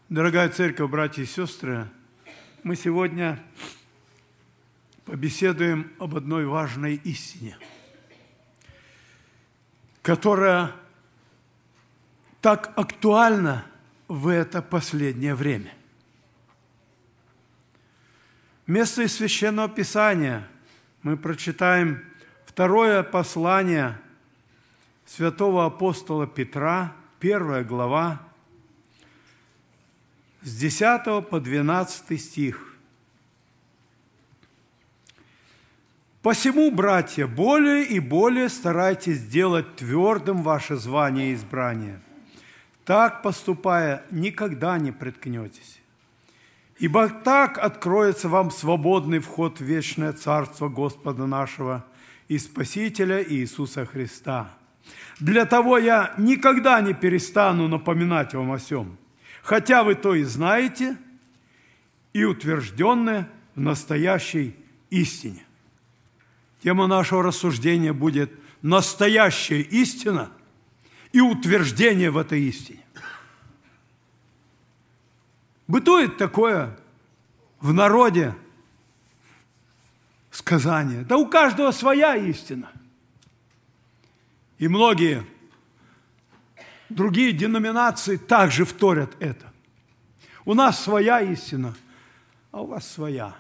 Дорогая церковь, братья и сестры, мы сегодня побеседуем об одной важной истине, которая так актуальна в это последнее время. Место из Священного Писания мы прочитаем второе послание святого апостола Петра, 1 глава, с 10 по 12 стих. «Посему, братья, более и более старайтесь делать твердым ваше звание и избрание. Так, поступая, никогда не приткнетесь. Ибо так откроется вам свободный вход в вечное Царство Господа нашего и Спасителя Иисуса Христа. Для того я никогда не перестану напоминать вам о сем, хотя вы то и знаете, и утвержденны в настоящей истине». Тема нашего рассуждения будет «Настоящая истина и утверждение в этой истине». Бытует такое в народе сказание: да у каждого своя истина. И многие другие деноминации также вторят это. У нас своя истина, а у вас своя.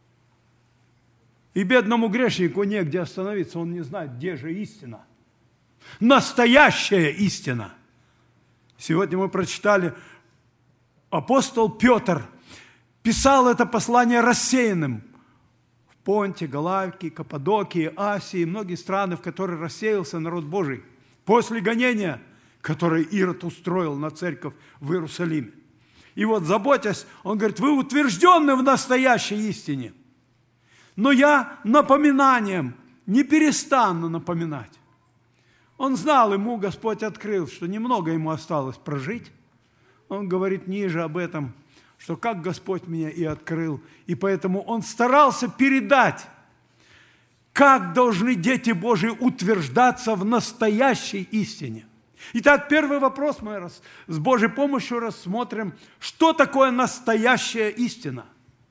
И бедному грешнику негде остановиться, он не знает, где же истина. Настоящая истина. Сегодня мы прочитали, апостол Петр писал это послание рассеянным в Понте, Галатии, Каппадокии, Асии, многие страны, в которые рассеялся народ Божий после гонения, которое Ирод устроил на церковь в Иерусалиме. И вот, заботясь, он говорит: вы утвержденны в настоящей истине, но я напоминанием не перестану напоминать. Он знал, ему Господь открыл, что немного ему осталось прожить. Он говорит ниже об этом, что как Господь меня и открыл. И поэтому он старался передать, как должны дети Божьи утверждаться в настоящей истине. Итак, первый вопрос мы с Божьей помощью рассмотрим, что такое настоящая истина.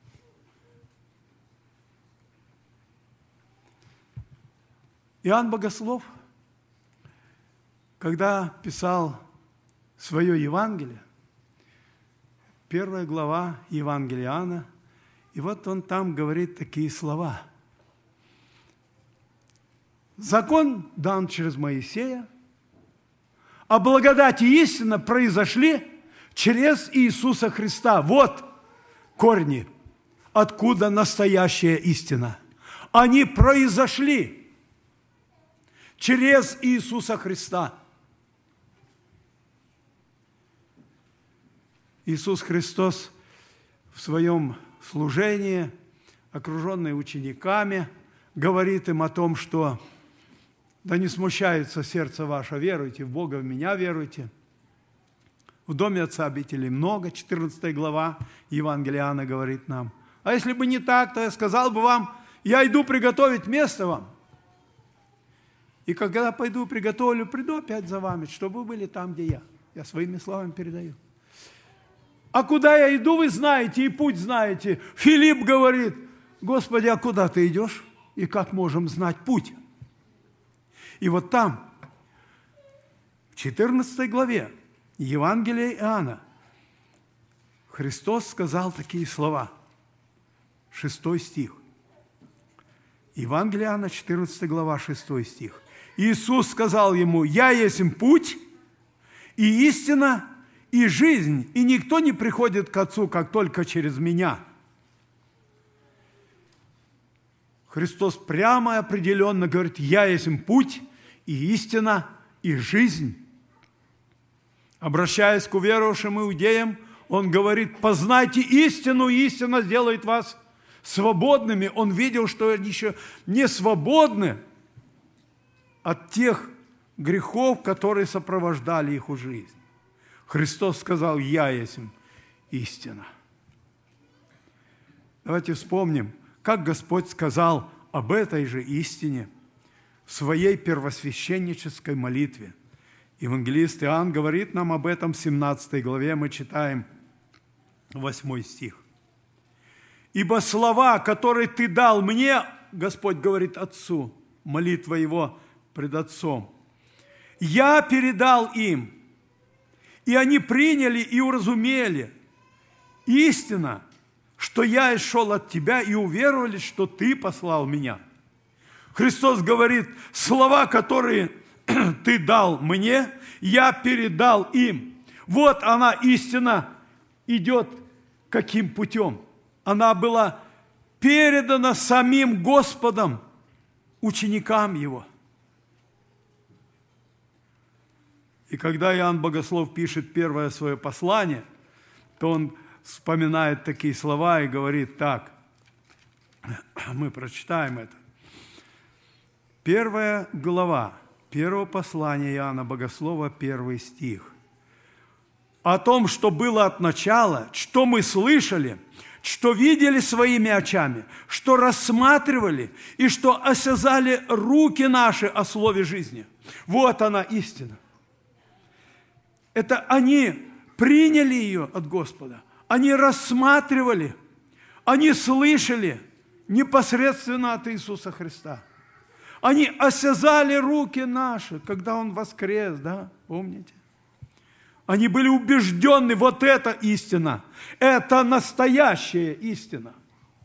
Иоанн Богослов, когда писал свое Евангелие, 1 глава Евангелия Иоанна, и вот он там говорит такие слова. «Закон дан через Моисея, а благодать и истина произошли через Иисуса Христа». Вот корни, откуда настоящая истина. Они произошли через Иисуса Христа. Иисус Христос в своем служении, окруженный учениками, говорит им о том, что да не смущается сердце ваше, веруйте в Бога, в Меня веруйте. В доме Отца обителей много, 14 глава Евангелия Иоанна говорит нам. А если бы не так, то я сказал бы вам: я иду приготовить место вам. И когда пойду приготовлю, приду опять за вами, чтобы вы были там, где я. Я своими словами передаю. А куда я иду, вы знаете, и путь знаете. Филипп говорит: Господи, а куда ты идешь? И как можем знать путь? И вот там, в 14 главе Евангелия Иоанна, Христос сказал такие слова. 6 стих. Евангелие Иоанна, 14 глава, 6 стих. Иисус сказал ему: «Я есть путь и истина, и жизнь, и никто не приходит к Отцу, как только через Меня». Христос прямо и определенно говорит: «Я есть путь и истина, и жизнь». Обращаясь к уверовавшим иудеям, Он говорит: «Познайте истину, и истина сделает вас свободными». Он видел, что они еще не свободны от тех грехов, которые сопровождали их жизнь. Христос сказал: «Я есть истина». Давайте вспомним, как Господь сказал об этой же истине в своей первосвященнической молитве. Евангелист Иоанн говорит нам об этом в 17 главе, мы читаем: 8 стих. «Ибо слова, которые Ты дал мне, Господь говорит Отцу, молитва Его пред Отцом, я передал им, и они приняли и уразумели истина, что я шел от Тебя, и уверовали, что Ты послал меня». Христос говорит, слова, которые Ты дал мне, я передал им. Вот она, истина, идет каким путем. Она была передана самим Господом ученикам Его. И когда Иоанн Богослов пишет первое свое послание, то он вспоминает такие слова и говорит так. Мы прочитаем это. 1 глава, 1 послания Иоанна Богослова, 1 стих. «О том, что было от начала, что мы слышали, что видели своими очами, что рассматривали и что осязали руки наши о слове жизни». Вот она истина. Это они приняли ее от Господа, они рассматривали, они слышали непосредственно от Иисуса Христа. Они осязали руки наши, когда Он воскрес, да, помните? Они были убеждены, вот это истина, это настоящая истина.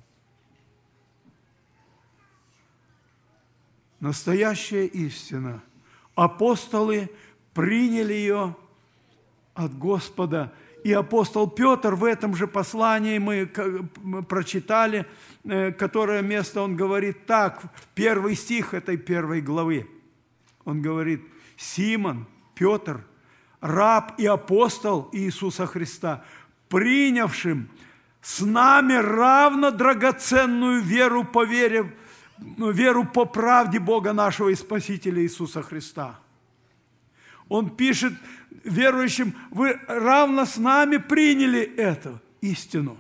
Настоящая истина. Апостолы приняли ее от Господа. И апостол Петр в этом же послании мы прочитали, которое место он говорит так, 1 стих этой 1 главы. Он говорит, Симон, Петр, раб и апостол Иисуса Христа, принявшим с нами равно драгоценную веру по правде Бога нашего и Спасителя Иисуса Христа. Он пишет верующим, вы равно с нами приняли эту истину.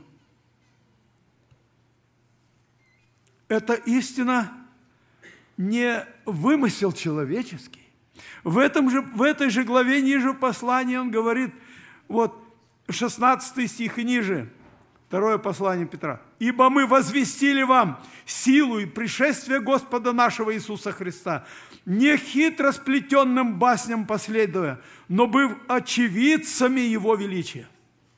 Эта истина не вымысел человеческий. В этой же главе ниже послания он говорит, вот 16 стих и ниже, второе послание Петра. «Ибо мы возвестили вам силу и пришествие Господа нашего Иисуса Христа, не хитро сплетенным басням последуя, но быв очевидцами Его величия.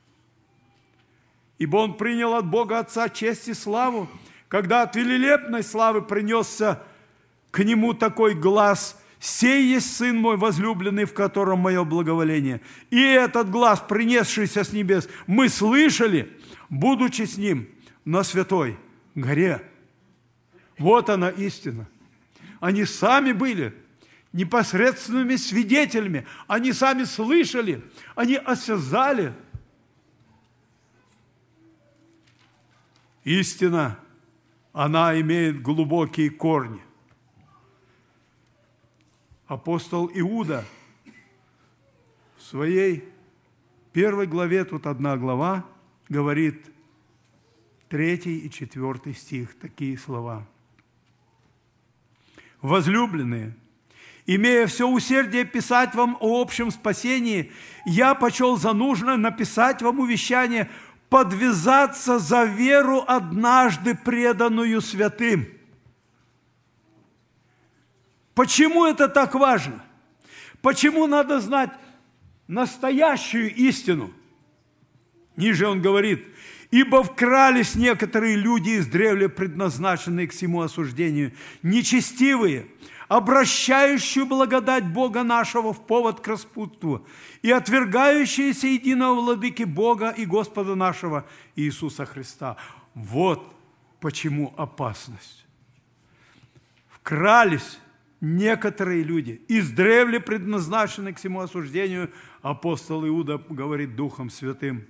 Ибо Он принял от Бога Отца честь и славу, когда от великолепной славы принесся к Нему такой глас: «Сей есть Сын мой возлюбленный, в котором мое благоволение». И этот глас, принесшийся с небес, мы слышали, будучи с Ним на Святой горе. Вот она истина. Они сами были непосредственными свидетелями. Они сами слышали, они осязали. Истина, она имеет глубокие корни. Апостол Иуда в своей 1 главе, тут одна глава, говорит 3 и 4 стих, такие слова. «Возлюбленные, имея все усердие писать вам о общем спасении, я почел за нужное написать вам увещание подвязаться за веру, однажды преданную святым». Почему это так важно? Почему надо знать настоящую истину? Ниже он говорит, «Ибо вкрались некоторые люди из древля, предназначенные к всему осуждению, нечестивые, обращающие благодать Бога нашего в повод к распутству и отвергающиеся единого владыки Бога и Господа нашего Иисуса Христа». Вот почему опасность. Вкрались некоторые люди, издревле предназначены к всему осуждению, апостол Иуда говорит Духом Святым,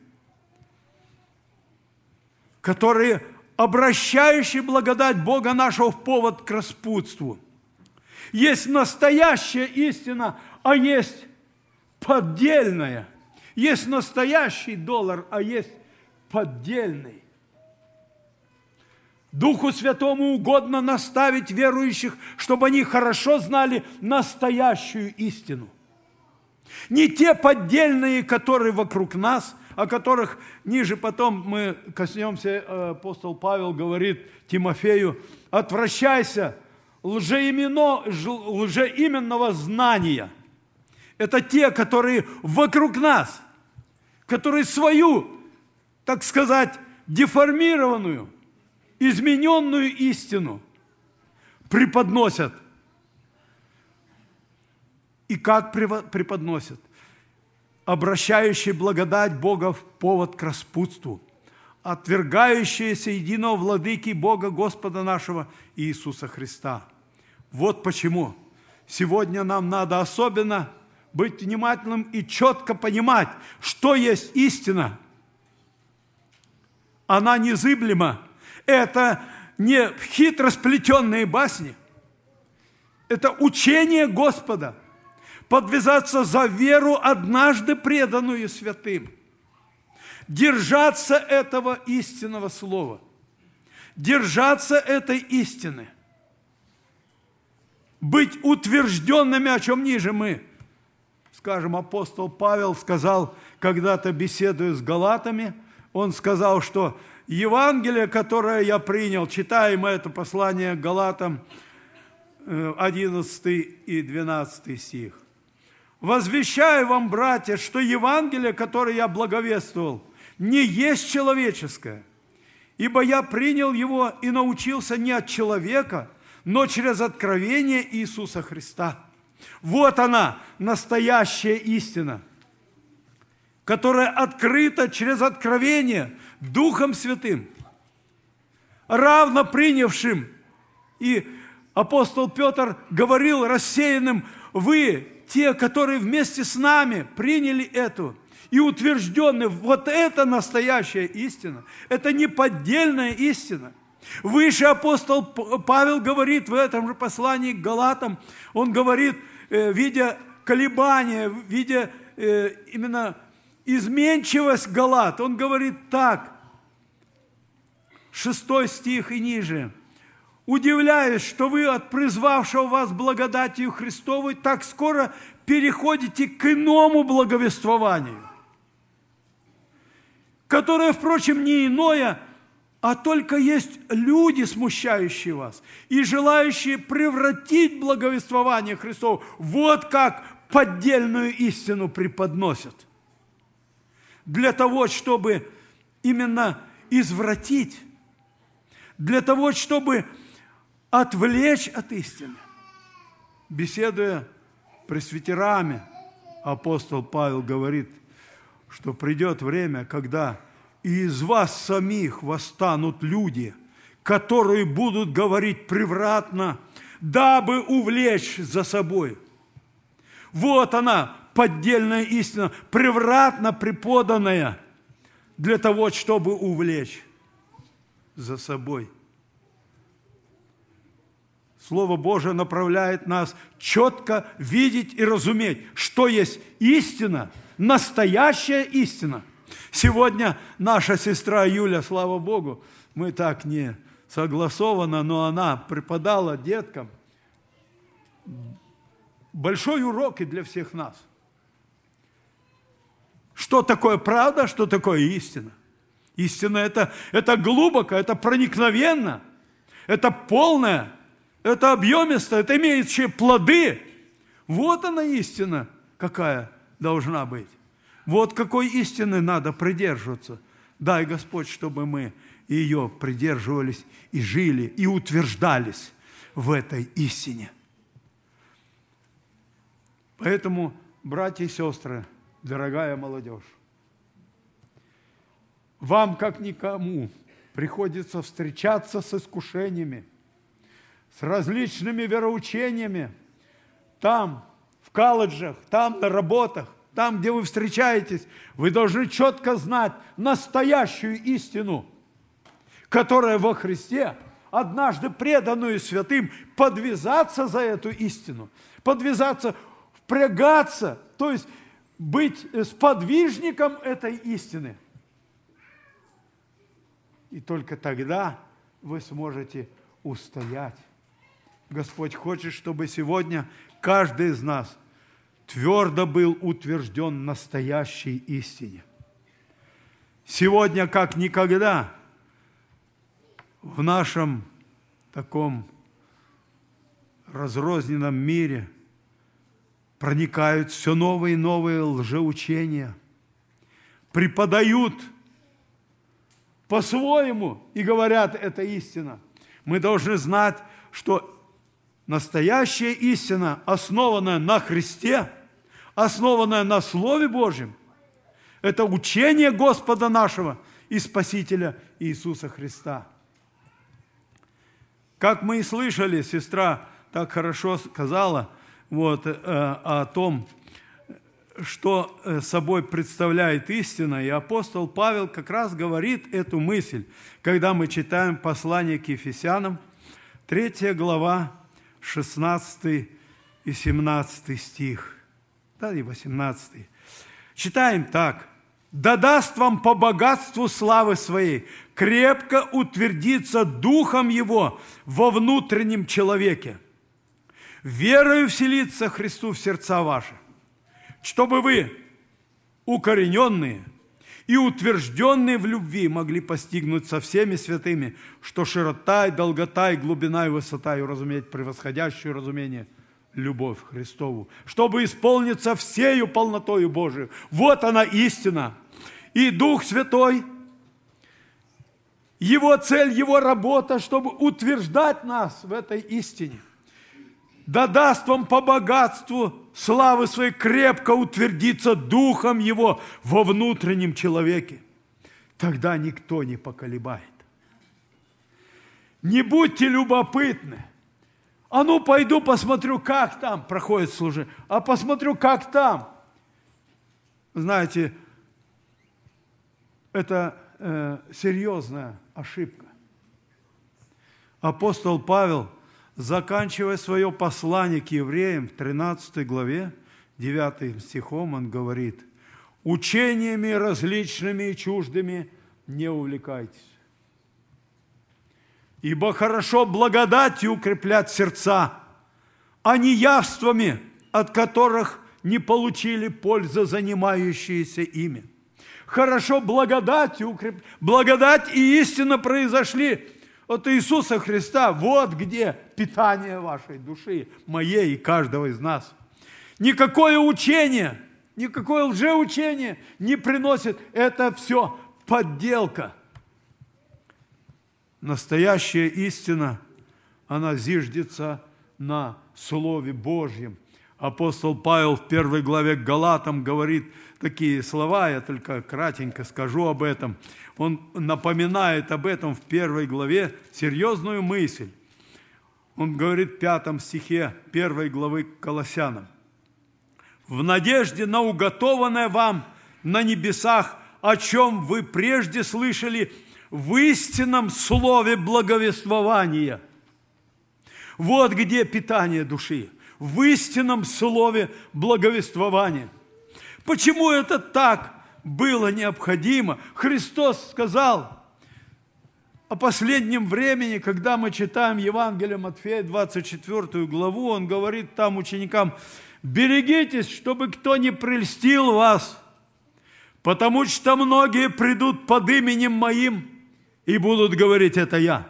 которые обращающие благодать Бога нашего в повод к распутству. Есть настоящая истина, а есть поддельная. Есть настоящий доллар, а есть поддельный. Духу Святому угодно наставить верующих, чтобы они хорошо знали настоящую истину. Не те поддельные, которые вокруг нас, о которых ниже потом мы коснемся, апостол Павел говорит Тимофею: отвращайся лжеименного знания. Это те, которые вокруг нас, которые свою, так сказать, деформированную, измененную истину преподносят. И как преподносят? Обращающие благодать Бога в повод к распутству, отвергающиеся единого владыки Бога Господа нашего Иисуса Христа. Вот почему сегодня нам надо особенно быть внимательным и четко понимать, что есть истина. Она незыблема. Это не хитросплетенные басни. Это учение Господа. Подвязаться за веру, однажды преданную святым. Держаться этого истинного слова. Держаться этой истины. Быть утвержденными, о чем ниже мы скажем, апостол Павел сказал, когда-то беседуя с галатами, он сказал, что Евангелие, которое я принял, читаем это послание к Галатам, 11 и 12 стих. «Возвещаю вам, братья, что Евангелие, которое я благовествовал, не есть человеческое, ибо я принял его и научился не от человека, но через откровение Иисуса Христа». Вот она, настоящая истина, которая открыта через откровение Духом Святым, равно принявшим. И апостол Петр говорил рассеянным: вы, те, которые вместе с нами приняли эту и утверждены, вот это настоящая истина, это не поддельная истина. Выше апостол Павел говорит в этом же послании к Галатам, он говорит, видя колебания, видя именно изменчивость Галат, он говорит так, 6 стих и ниже: «Удивляюсь, что вы от призвавшего вас благодатью Христовой так скоро переходите к иному благовествованию, которое, впрочем, не иное, а только есть люди, смущающие вас и желающие превратить благовествование Христово». Вот как поддельную истину преподносят. Для того, чтобы именно извратить, для того, чтобы отвлечь от истины. Беседуя с пресвитерами, апостол Павел говорит, что придет время, когда и из вас самих восстанут люди, которые будут говорить превратно, дабы увлечь за собой. Вот она, поддельная истина, превратно преподанная для того, чтобы увлечь за собой. Слово Божие направляет нас четко видеть и разуметь, что есть истина, настоящая истина. Сегодня наша сестра Юля, слава Богу, мы так не согласованы, но она преподала деткам большой урок и для всех нас. Что такое правда, что такое истина? Истина – это глубоко, это проникновенно, это полное, это объемисто, это имеющее плоды. Вот она истина, какая должна быть. Вот какой истины надо придерживаться. Дай, Господь, чтобы мы ее придерживались и жили, и утверждались в этой истине. Поэтому, братья и сестры, дорогая молодежь, вам, как никому, приходится встречаться с искушениями, с различными вероучениями, там, в колледжах, там, на работах, там, где вы встречаетесь, вы должны четко знать настоящую истину, которая во Христе, однажды преданную святым, подвязаться за эту истину, подвязаться, впрягаться, то есть быть сподвижником этой истины. И только тогда вы сможете устоять. Господь хочет, чтобы сегодня каждый из нас твердо был утвержден в настоящей истине. Сегодня, как никогда, в нашем таком разрозненном мире проникают все новые и новые лжеучения, преподают по-своему и говорят, это истина. Мы должны знать, что настоящая истина, основанная на Христе, основанная на Слове Божьем, это учение Господа нашего и Спасителя Иисуса Христа. Как мы и слышали, сестра так хорошо сказала о том, что собой представляет истина, и апостол Павел как раз говорит эту мысль, когда мы читаем послание к Ефесянам, 3 глава, 16 и 17 стих, да и 18. Читаем так. «Да даст вам по богатству славы Своей крепко утвердиться Духом Его во внутреннем человеке, верою вселиться Христу в сердца ваши, чтобы вы, укорененные и утвержденные в любви, могли постигнуть со всеми святыми, что широта и долгота и глубина и высота, и разуметь превосходящее разумение, любовь Христову, чтобы исполниться всею полнотою Божию». Вот она истина. И Дух Святой, Его цель, Его работа, чтобы утверждать нас в этой истине. Да даст вам по богатству славы Своей крепко утвердиться Духом Его во внутреннем человеке. Тогда никто не поколебает. Не будьте любопытны. А ну, пойду посмотрю, как там проходит служение. А посмотрю, как там. Знаете, это серьезная ошибка. Апостол Павел, заканчивая свое послание к евреям в 13 главе, 9 стихом, он говорит: «Учениями различными и чуждыми не увлекайтесь. Ибо хорошо благодатью укреплять сердца, а не явствами, от которых не получили пользы занимающиеся ими». Хорошо благодатью укреплять. Благодать и истина произошли от Иисуса Христа. Вот где питание вашей души, моей и каждого из нас. Никакое учение, никакое лжеучение не приносит. Это все подделка. Настоящая истина, она зиждется на Слове Божьем. Апостол Павел в 1 главе к Галатам говорит такие слова, я только кратенько скажу об этом. Он напоминает об этом в 1 главе серьезную мысль. Он говорит в 5 стихе 1 главы к Колоссянам: «В надежде на уготованное вам на небесах, о чем вы прежде слышали в истинном слове благовествования». Вот где питание души. В истинном слове благовествования. Почему это так было необходимо? Христос сказал о последнем времени, когда мы читаем Евангелие Матфея, 24 главу, Он говорит там ученикам: «Берегитесь, чтобы кто не прельстил вас, потому что многие придут под именем Моим и будут говорить: это Я».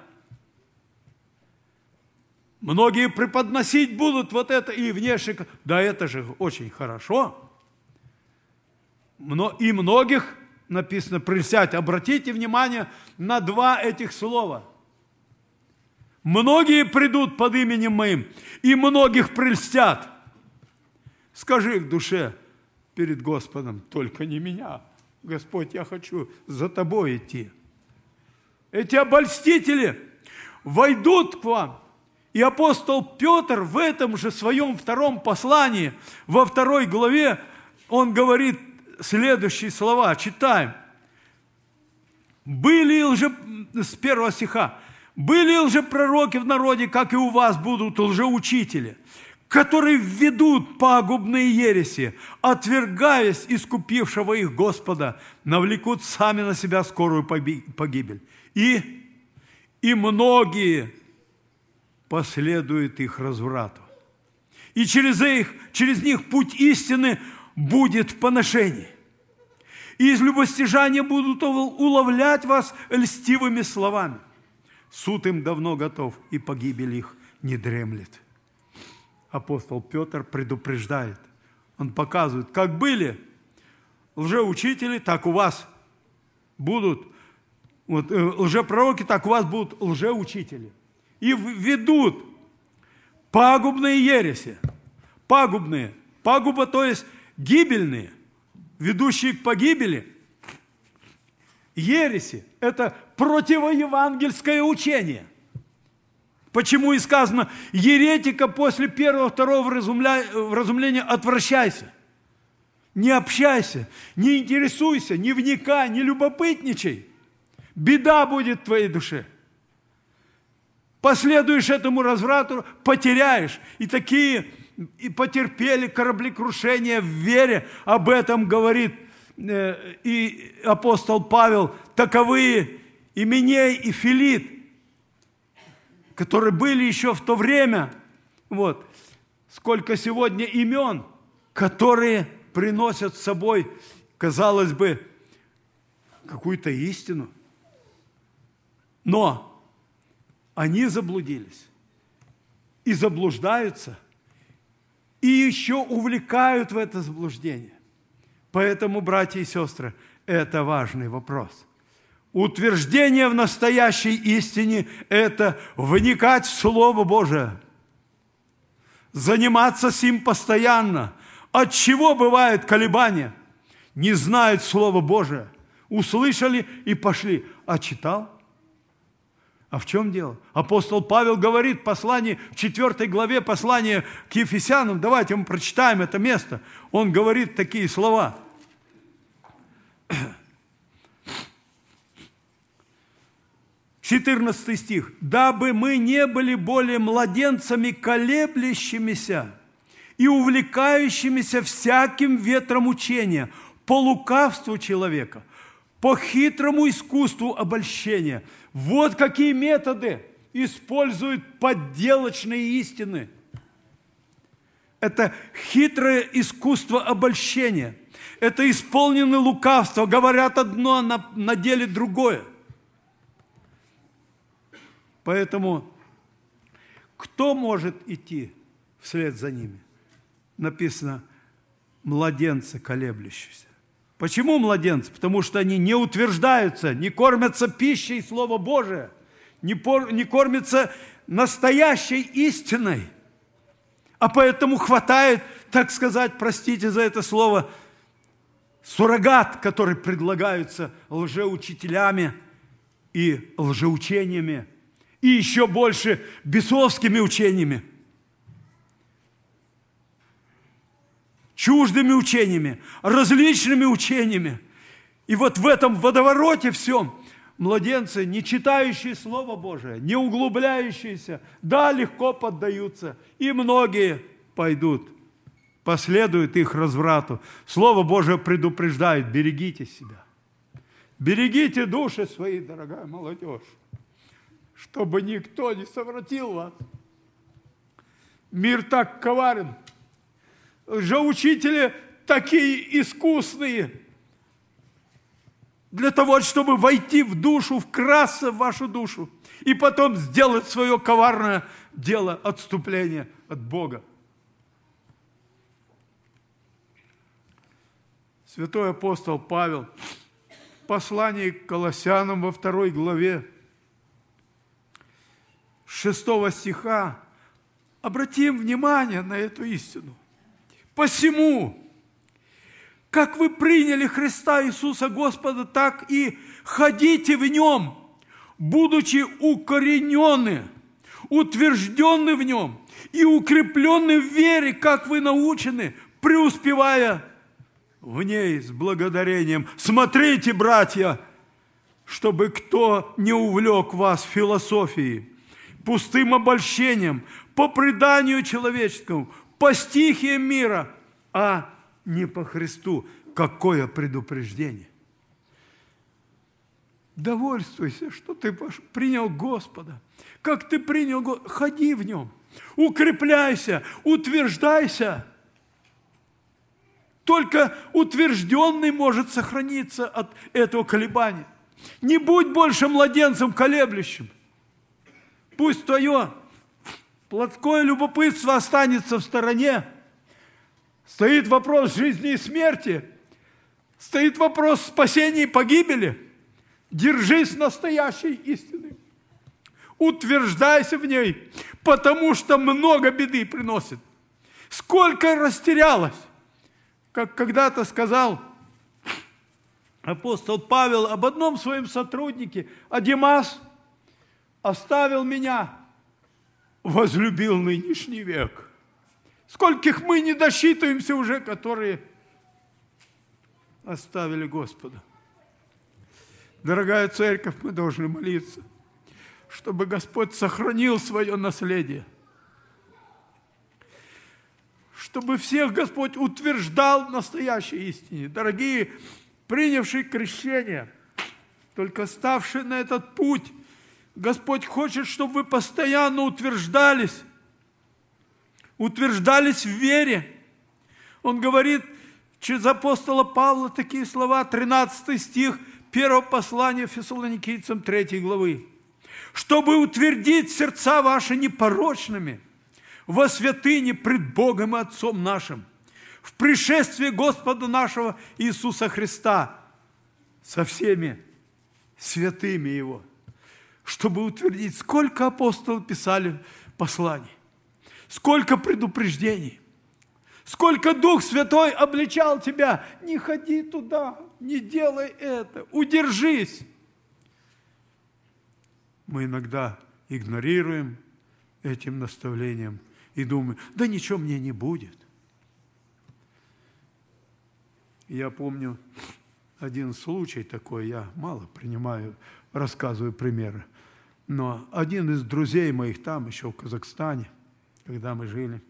Многие преподносить будут вот это и внешне. Да это же очень хорошо. И многих, написано, прельстять. Обратите внимание на два этих слова. Многие придут под именем Моим, и многих прельстят. Скажи в душе перед Господом: только не меня. Господь, я хочу за Тобой идти. Эти обольстители войдут к вам. И апостол Петр в этом же своем втором послании, во 2 главе, он говорит следующие слова, читаем. С 1 стиха. «Были лжепророки в народе, как и у вас будут лжеучители, которые введут пагубные ереси, отвергаясь искупившего их Господа, навлекут сами на себя скорую погибель. И многие последует их разврату. И через них путь истины будет в поношении. и из любостяжания будут уловлять вас льстивыми словами. Суд им давно готов, и погибель их не дремлет. Апостол Петр предупреждает. Он показывает, как были лжеучители, так у вас будут, лжепророки, так у вас будут лжеучители. И ведут пагубные ереси. Пагубные. Пагуба, то есть гибельные, ведущие к погибели. Ереси – это противоевангельское учение. Почему и сказано, еретика после первого-второго вразумления отвращайся. Не общайся, не интересуйся, не вникай, не любопытничай. Беда будет в твоей душе. Последуешь этому разврату, потеряешь. И такие и потерпели кораблекрушение в вере. Об этом говорит и апостол Павел. Таковы Именей и Филит, которые были еще в то время. Вот. Сколько сегодня имен, которые приносят с собой, казалось бы, какую-то истину. Но они заблудились и заблуждаются, и еще увлекают в это заблуждение. Поэтому, братья и сестры, это важный вопрос. Утверждение в настоящей истине – это вникать в Слово Божие, заниматься сим постоянно. От чего бывают колебания? Не знают Слово Божие. Услышали и пошли. А читал? А в чем дело? Апостол Павел говорит в послании, в 4 главе послания к Ефесянам, давайте мы прочитаем это место. Он говорит такие слова. 14 стих. «Дабы мы не были более младенцами, колеблющимися и увлекающимися всяким ветром учения, по лукавству человека, по хитрому искусству обольщения». Вот какие методы используют подделочные истины. Это хитрое искусство обольщения. Это исполненное лукавство. Говорят одно, а на деле другое. Поэтому кто может идти вслед за ними? Написано, младенцы колеблющиеся. Почему младенцы? Потому что они не утверждаются, не кормятся пищей Слова Божия, не кормятся настоящей истиной. А поэтому хватает, так сказать, простите за это слово, суррогат, который предлагаются лжеучителями и лжеучениями, и еще больше бесовскими учениями, чуждыми учениями, различными учениями. И вот в этом водовороте всем младенцы, не читающие Слово Божие, не углубляющиеся, да, легко поддаются, и многие пойдут, последуют их разврату. Слово Божие предупреждает, берегите себя. Берегите души свои, дорогая молодежь, чтобы никто не совратил вас. Мир так коварен. Лжеучители такие искусные. Для того, чтобы войти в душу, вкрасться в вашу душу. И потом сделать свое коварное дело отступления от Бога. Святой апостол Павел в послании к Колоссянам во 2 главе 6 стиха, обратим внимание на эту истину. «Посему, как вы приняли Христа Иисуса Господа, так и ходите в Нем, будучи укоренены, утверждены в Нем и укреплены в вере, как вы научены, преуспевая в ней с благодарением. Смотрите, братья, чтобы кто не увлек вас философией, пустым обольщением, по преданию человеческому, по стихиям мира, а не по Христу». Какое предупреждение! Довольствуйся, что ты принял Господа. Как ты принял Господа, ходи в Нем, укрепляйся, утверждайся. Только утвержденный может сохраниться от этого колебания. Не будь больше младенцем колеблющим. Пусть твое плотское любопытство останется в стороне. Стоит вопрос жизни и смерти. Стоит вопрос спасения и погибели. Держись настоящей истины. Утверждайся в ней, потому что много беды приносит. Сколько растерялось. Как когда-то сказал апостол Павел об одном своем сотруднике, а Димас оставил меня, возлюбил нынешний век. Скольких мы не досчитываемся уже, которые оставили Господа. Дорогая церковь, мы должны молиться, чтобы Господь сохранил свое наследие. Чтобы всех Господь утверждал в настоящей истине. Дорогие, принявшие крещение, только ставшие на этот путь, Господь хочет, чтобы вы постоянно утверждались в вере. Он говорит через апостола Павла такие слова, 13 стих 1 послания Фессалоникийцам 3 главы. «Чтобы утвердить сердца ваши непорочными во святыне пред Богом и Отцом нашим, в пришествии Господа нашего Иисуса Христа со всеми святыми Его». Чтобы утвердить, сколько апостолов писали посланий, сколько предупреждений, сколько Дух Святой обличал тебя. Не ходи туда, не делай это, удержись. Мы иногда игнорируем этим наставлением и думаем, да ничего мне не будет. Я помню один случай такой, я мало рассказываю примеры, но один из друзей моих там, еще в Казахстане, когда мы жили,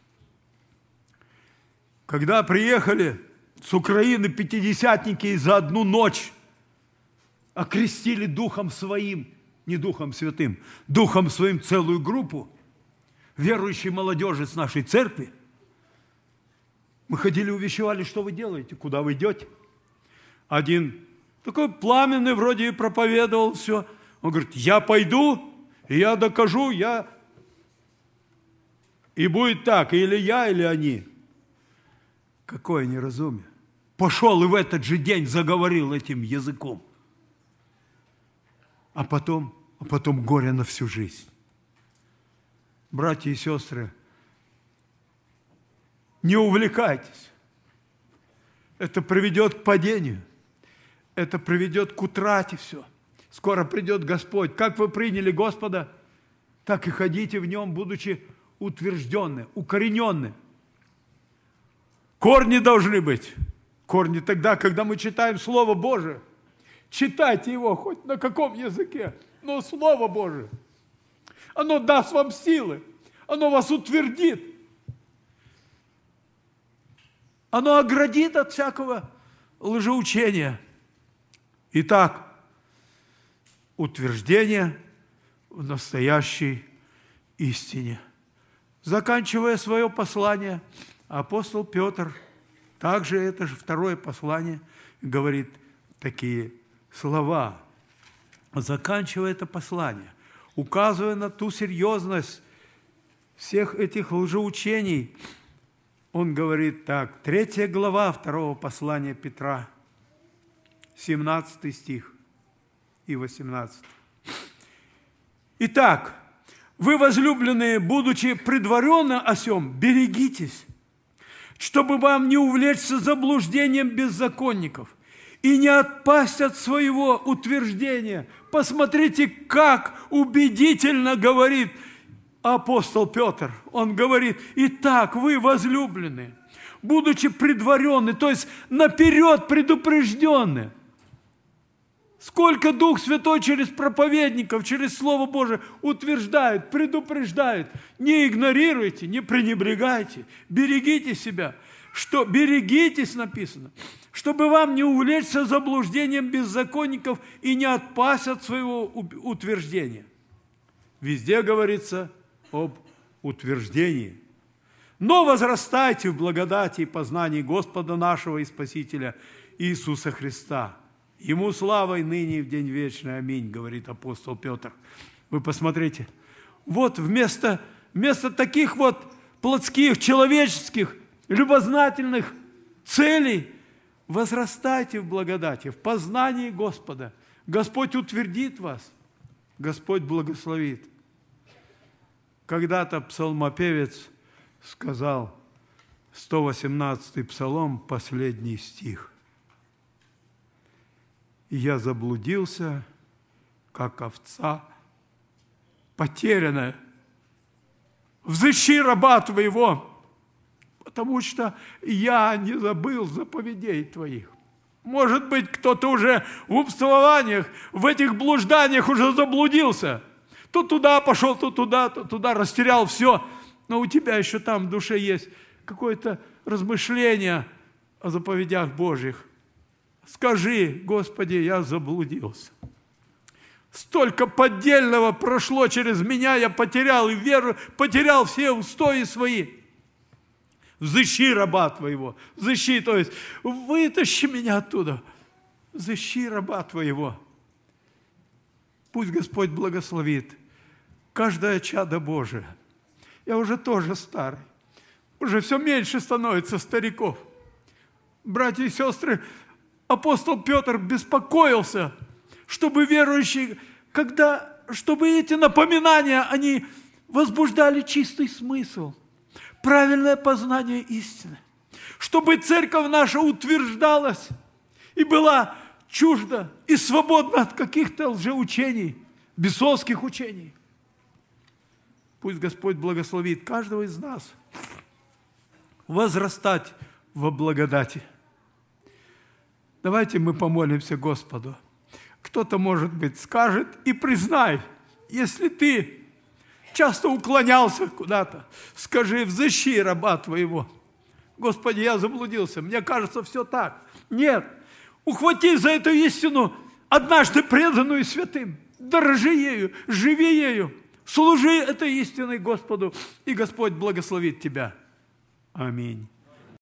когда приехали с Украины пятидесятники и за одну ночь окрестили Духом Своим, не Духом Святым, Духом Своим целую группу верующей молодежи с нашей церкви, мы ходили, увещевали, что вы делаете, куда вы идете. Один такой пламенный вроде и проповедовал все. Он говорит, я пойду, и я докажу, и будет так, или я, или они. Какое неразумие. Пошел и в этот же день заговорил этим языком. А потом горе на всю жизнь. Братья и сестры, не увлекайтесь. Это приведет к падению. Это приведет к утрате все. Скоро придет Господь. Как вы приняли Господа, так и ходите в Нем, будучи утвержденны, укорененны. Корни должны быть. Корни тогда, когда мы читаем Слово Божие. Читайте его хоть на каком языке, но Слово Божие. Оно даст вам силы. Оно вас утвердит. Оно оградит от всякого лжеучения. Итак, утверждение в настоящей истине. Заканчивая свое послание, апостол Петр, также это же второе послание, говорит такие слова. Заканчивая это послание, указывая на ту серьезность всех этих лжеучений, он говорит так, 3 глава 2 послания Петра, 17 стих и 18. Итак, вы, возлюбленные, будучи предварены о сем, берегитесь, чтобы вам не увлечься заблуждением беззаконников и не отпасть от своего утверждения. Посмотрите, как убедительно говорит апостол Петр. Он говорит, итак, вы, возлюбленные, будучи предварены, то есть наперед предупреждены. Сколько Дух Святой через проповедников, через Слово Божие утверждает, предупреждает. Не игнорируйте, не пренебрегайте, берегите себя. Что берегитесь, написано, чтобы вам не увлечься заблуждением беззаконников и не отпасть от своего утверждения. Везде говорится об утверждении. но возрастайте в благодати и познании Господа нашего и Спасителя Иисуса Христа. Ему слава и ныне, и в день вечный. Аминь, говорит апостол Петр. Вы посмотрите, вот вместо таких вот плотских, человеческих, любознательных целей возрастайте в благодати, в познании Господа. Господь утвердит вас, Господь благословит. Когда-то псалмопевец сказал, 118-й псалом, последний стих. «Я заблудился, как овца потерянная. Взыщи раба твоего, потому что я не забыл заповедей твоих». Может быть, кто-то уже в умствованиях, в этих блужданиях уже заблудился. То туда пошел, то туда, растерял все. Но у тебя еще там в душе есть какое-то размышление о заповедях Божьих. Скажи: Господи, я заблудился. Столько поддельного прошло через меня, я потерял и веру, потерял все устои свои. Взыщи раба твоего, взыщи, то есть вытащи меня оттуда, взыщи раба твоего. Пусть Господь благословит каждое чадо Божие. Я уже тоже старый, уже все меньше становится стариков. Братья и сестры, апостол Петр беспокоился, чтобы верующие, чтобы эти напоминания, они возбуждали чистый смысл, правильное познание истины, чтобы церковь наша утверждалась и была чужда и свободна от каких-то лжеучений, бесовских учений. Пусть Господь благословит каждого из нас возрастать во благодати. Давайте мы помолимся Господу. Кто-то, может быть, скажет и признай, если ты часто уклонялся куда-то, скажи: взыщи раба твоего. Господи, я заблудился, мне кажется, все так. Нет, ухвати за эту истину, однажды преданную святым, дорожи ею, живи ею, служи этой истиной Господу, и Господь благословит тебя. Аминь.